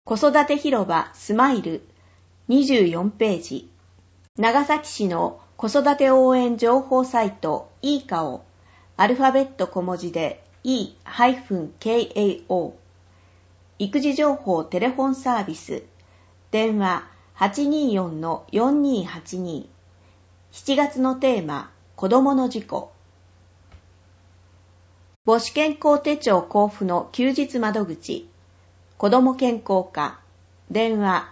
子育て広場スマイル24ページ。長崎市の子育て応援情報サイト e-かをアルファベット小文字で e-kao 育児情報テレフォンサービス電話 824-4282 7月のテーマ子どもの事故母子健康手帳交付の休日窓口子ども健康課電話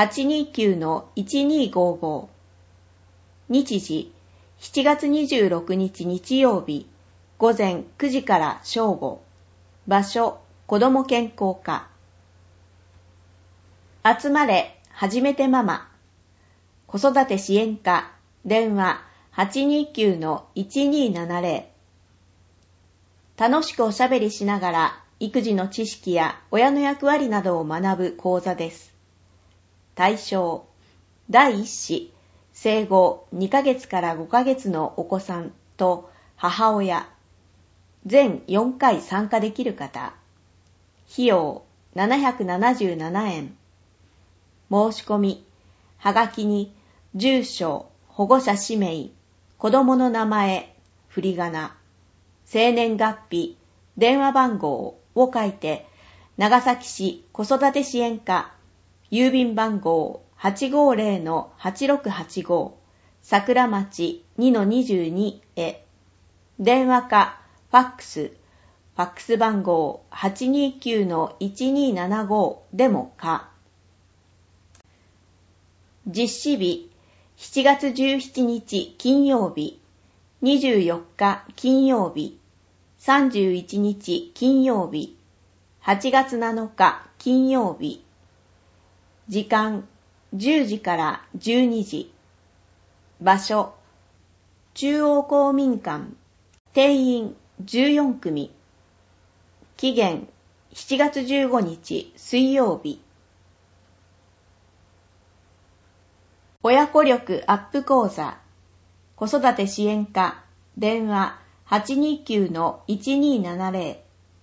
829-1255 日時7月26日日曜日午前9時から正午場所子ども健康課集まれ初めてママ子育て支援課電話 829-1270 楽しくおしゃべりしながら育児の知識や親の役割などを学ぶ講座です。対象、第一子、生後2ヶ月から5ヶ月のお子さんと母親、全4回参加できる方、費用777円。申し込み、はがきに住所、保護者氏名、子供の名前、振り仮名、生年月日、電話番号を書いて、長崎市子育て支援課、郵便番号 850-8685 桜町 2-22 へ、電話かファックス番号 829-1275 でもか。実施日、7月17日金曜日、24日金曜日、31日金曜日、8月7日金曜日。時間10時から12時。場所中央公民館。定員14組。期限7月15日水曜日。親子力アップ講座子育て支援課電話 829-1270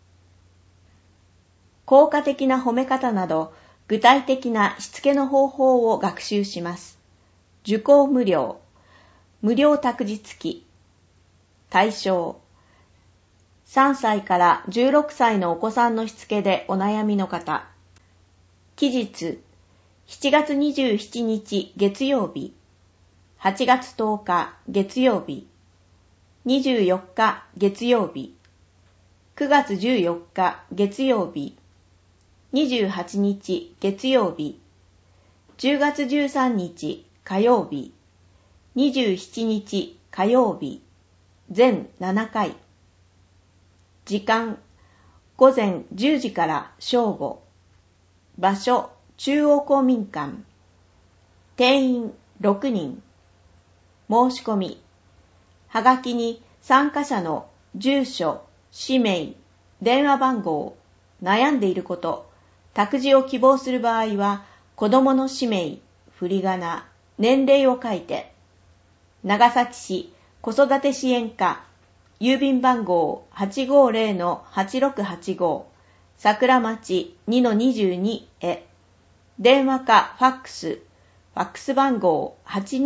効果的な褒め方など具体的なしつけの方法を学習します。受講無料無料託児付き対象3歳から16歳のお子さんのしつけでお悩みの方期日7月27日月曜日8月10日月曜日24日月曜日9月14日月曜日28日月曜日10月13日火曜日27日火曜日全7回時間午前10時から正午場所中央公民館定員6人申し込みはがきに参加者の住所、氏名、電話番号、悩んでいること、託児を希望する場合は、子供の氏名、振り仮名、年齢を書いて、長崎市子育て支援課、郵便番号 850-8685 桜町 2-22 へ、電話かファックス番号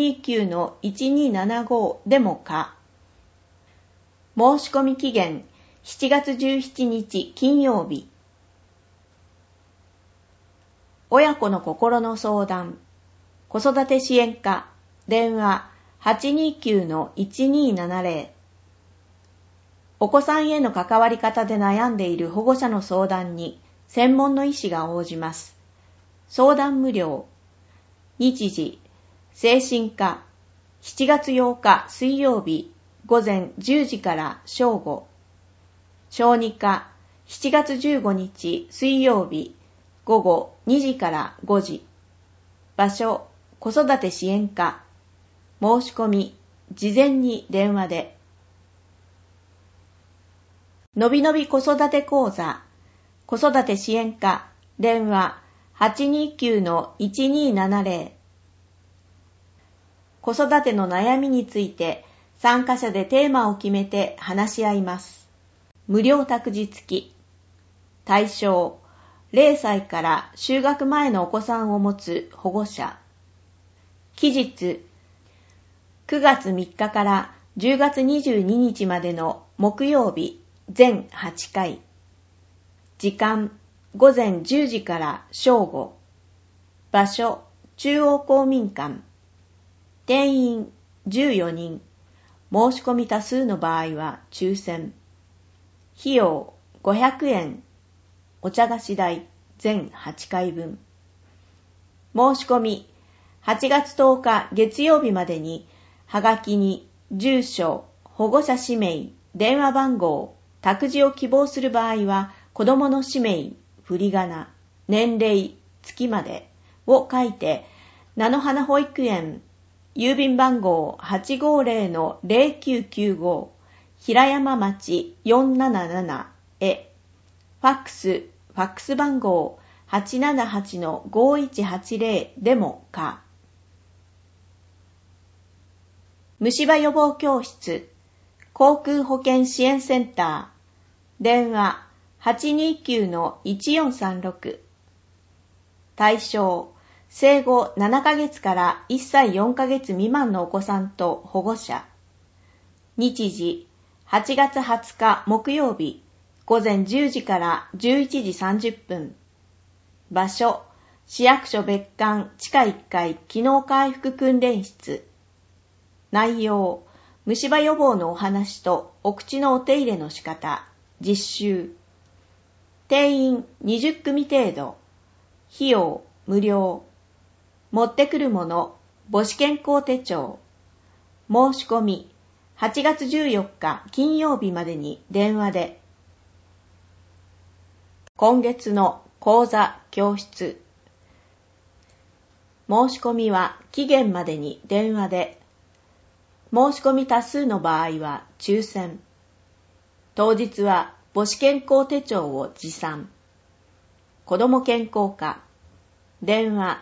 829-1275 でもか。申し込み期限7月17日金曜日。親子の心の相談子育て支援課電話 829-1270 お子さんへの関わり方で悩んでいる保護者の相談に専門の医師が応じます。相談無料日時精神科7月8日水曜日午前10時から正午小児科7月15日水曜日午後2時から5時場所子育て支援課申し込み事前に電話でのびのび子育て講座子育て支援課電話 829-1270 子育ての悩みについて参加者でテーマを決めて話し合います。無料託児付き対象 0歳から就学前のお子さんを持つ保護者。期日、9月3日から10月22日までの木曜日全8回。時間、午前10時から正午。場所、中央公民館。定員14人。申し込み多数の場合は抽選。費用500円。お茶菓子代全8回分。申し込み8月10日月曜日までに、はがきに住所、保護者氏名、電話番号、託児を希望する場合は、子供の氏名、振り仮名、年齢、月までを書いて、菜の花保育園、郵便番号 850-0995 平山町477へ、ファックス番号 878-5180 でもか。虫歯予防教室、航空保険支援センター、電話 829-1436。対象、生後7ヶ月から1歳4ヶ月未満のお子さんと保護者。日時、8月20日木曜日、午前10時から11時30分。場所、市役所別館地下1階機能回復訓練室。内容、虫歯予防のお話とお口のお手入れの仕方、実習。定員20組程度。費用無料。持ってくるもの、母子健康手帳。申し込み、8月14日金曜日までに電話で。今月の講座教室。申し込みは期限までに電話で。申し込み多数の場合は抽選。当日は母子健康手帳を持参。子ども健康課。電話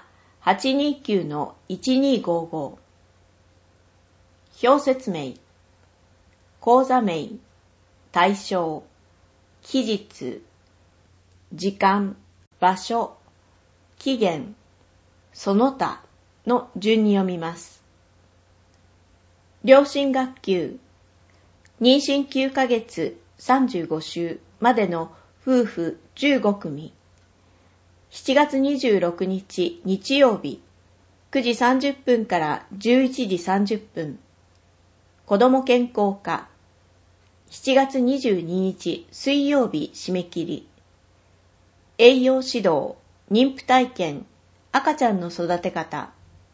829-1255。表説明。講座名。対象。期日。時間。場所。期限。その他の順に読みます。両親学級。妊娠9ヶ月35週までの夫婦15組。7月26日日曜日、9時30分から11時30分。子ども健康課。7月22日水曜日締め切り。栄養指導、妊婦体験、赤ちゃんの育て方。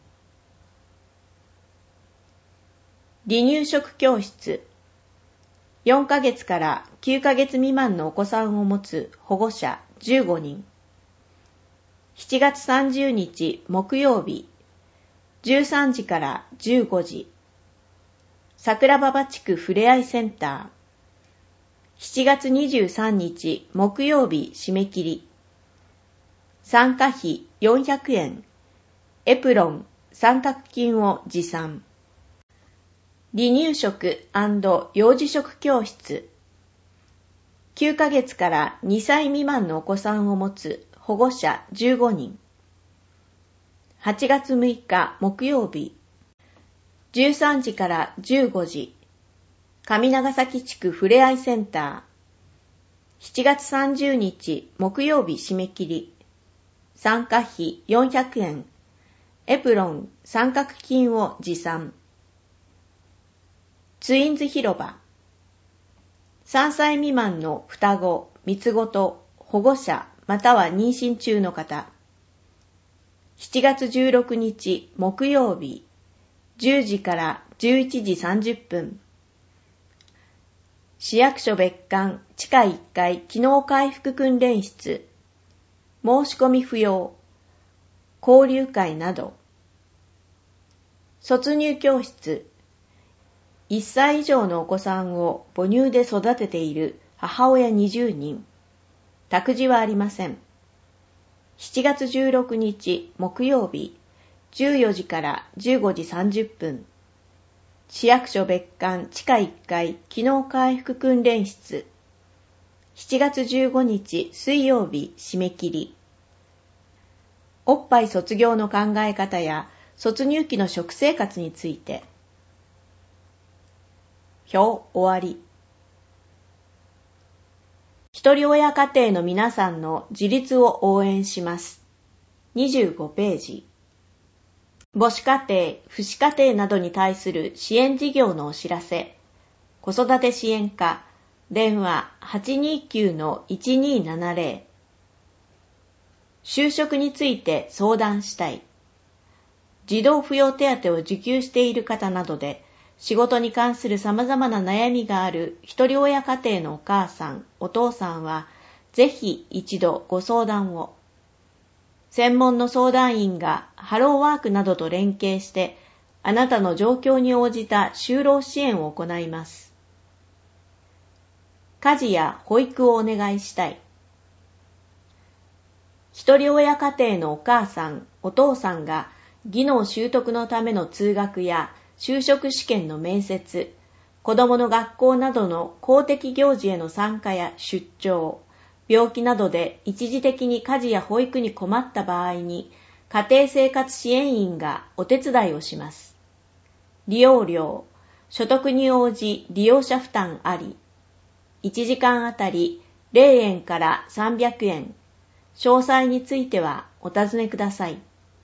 離乳食教室。4ヶ月から9ヶ月未満のお子さんを持つ保護者15人。7月30日木曜日、13時から15時。桜馬場地区ふれあいセンター。7月23日木曜日締め切り。参加費400円。エプロン、参画金を持参。離乳食&幼児食教室。9ヶ月から2歳未満のお子さんを持つ保護者15人。8月6日木曜日、13時から15時。上長崎地区ふれあいセンター。7月30日木曜日締め切り。参加費400円。エプロン、参画金を持参。ツインズ広場。3歳未満の双子、三つ子と保護者または妊娠中の方。7月16日木曜日、10時から11時30分。市役所別館地下1階機能回復訓練室。申し込み不要。交流会など。卒乳教室。1歳以上のお子さんを母乳で育てている母親20人。託児はありません。7月16日木曜日、14時から15時30分。市役所別館地下1階機能回復訓練室。 7月15日水曜日締め切り。おっぱい卒業の考え方や卒乳期の食生活について。表終わり。一人親家庭の皆さんの自立を応援します。25ページ。母子家庭、父子家庭などに対する支援事業のお知らせ。子育て支援課、電話 829-1270。就職について相談したい。児童扶養手当を受給している方などで、仕事に関する様々な悩みがある一人親家庭のお母さん、お父さんは、ぜひ一度ご相談を。専門の相談員がハローワークなどと連携して、あなたの状況に応じた就労支援を行います。家事や保育をお願いしたい。一人親家庭のお母さん、お父さんが技能習得のための通学や就職試験の面接、子どもの学校などの公的行事への参加や出張、病気などで一時的に家事や保育に困った場合に、家庭生活支援員がお手伝いをします。利用料、所得に応じ利用者負担あり、1時間あたり0円から300円、詳細についてはお尋ねください。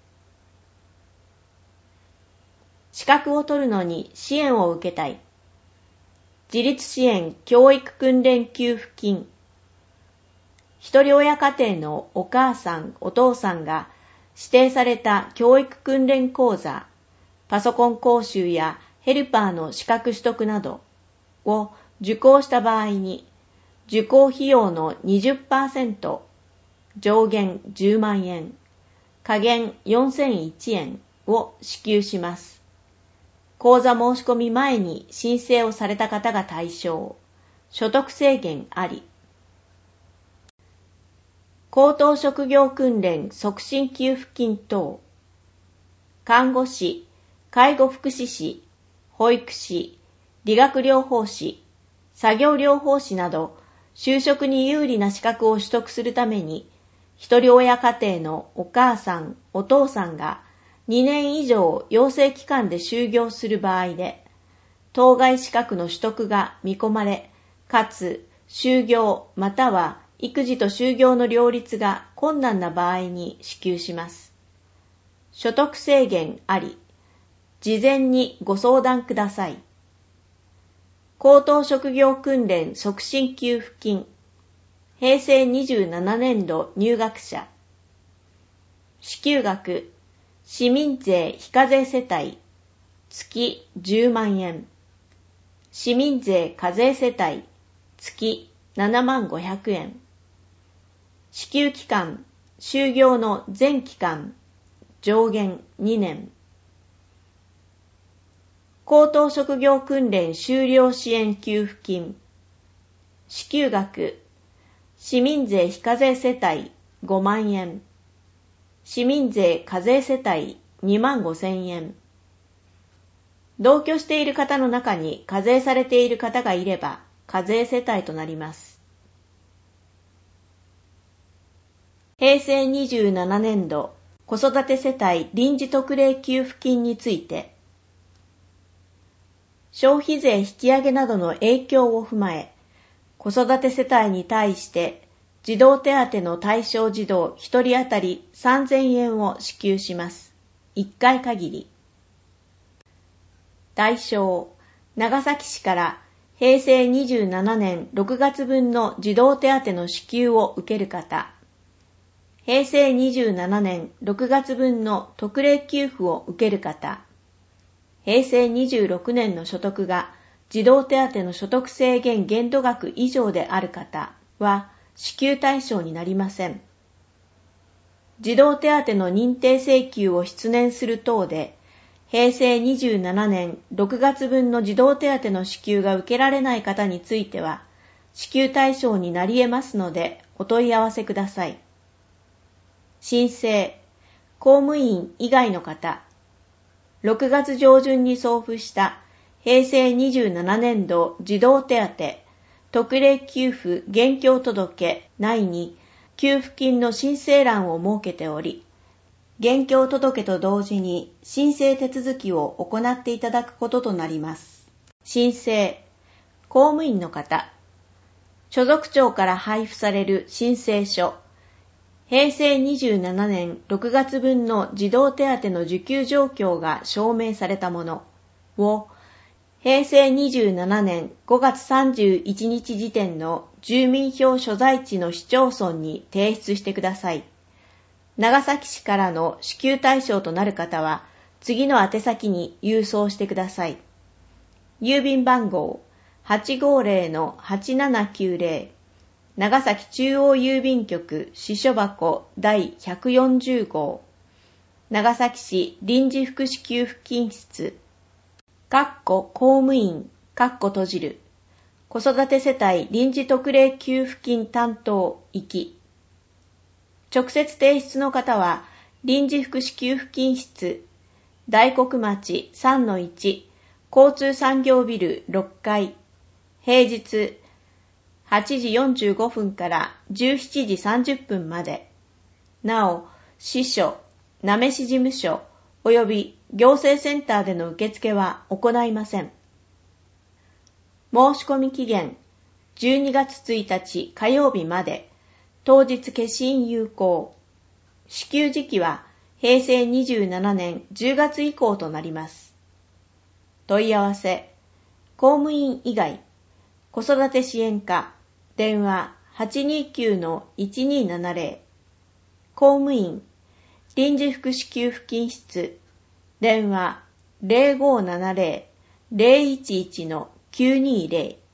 資格を取るのに支援を受けたい。自立支援教育訓練給付金。一人親家庭のお母さん、お父さんが指定された教育訓練講座、パソコン講習やヘルパーの資格取得などを受講した場合に、受講費用の 20%、上限10万円、下限4001円を支給します。講座申し込み前に申請をされた方が対象、所得制限あり。高等職業訓練促進給付金等、看護師、介護福祉士、保育士、理学療法士、作業療法士など、就職に有利な資格を取得するために、一人親家庭のお母さん、お父さんが2年以上養成機関で就業する場合で、当該資格の取得が見込まれ、かつ就業または育児と就業の両立が困難な場合に支給します。所得制限あり。事前にご相談ください。高等職業訓練促進給付金。平成27年度入学者。支給額。市民税非課税世帯。月10万円。市民税課税世帯。月7万500円。支給期間、就業の全期間、上限2年。高等職業訓練修了支援給付金。支給額、市民税非課税世帯5万円。市民税課税世帯2万5千円。同居している方の中に課税されている方がいれば、課税世帯となります。平成27年度子育て世帯臨時特例給付金について、消費税引き上げなどの影響を踏まえ、子育て世帯に対して児童手当の対象児童1人当たり3000円を支給します。1回限り。対象、長崎市から平成27年6月分の児童手当の支給を受ける方、平成27年6月分の特例給付を受ける方、平成26年の所得が児童手当の所得制限限度額以上である方は支給対象になりません。児童手当の認定請求を出年する等で、平成27年6月分の児童手当の支給が受けられない方については、支給対象になり得ますのでお問い合わせください。申請、公務員以外の方、6月上旬に送付した平成27年度児童手当、 特例給付現況届内に給付金の申請欄を設けており、現況届と同時に申請手続きを行っていただくこととなります。申請、公務員の方、所属庁から配布される申請書、平成27年6月分の児童手当の受給状況が証明されたものを、平成27年5月31日時点の住民票所在地の市町村に提出してください。長崎市からの支給対象となる方は、次の宛先に郵送してください。郵便番号 850-8790 長崎中央郵便局支所箱第140号長崎市臨時福祉給付金室公務員閉じる子育て世帯臨時特例給付金担当行き直接提出の方は臨時福祉給付金室大黒町 3-1 交通産業ビル6階平日8時45分から17時30分まで。なお、支所、なめし事務所及び行政センターでの受付は行いません。申し込み期限12月1日火曜日まで。当日消印有効。支給時期は平成27年10月以降となります。問い合わせ、公務員以外、子育て支援課、電話 829-1270 公務員、臨時福祉給付金室、電話 0570-011-920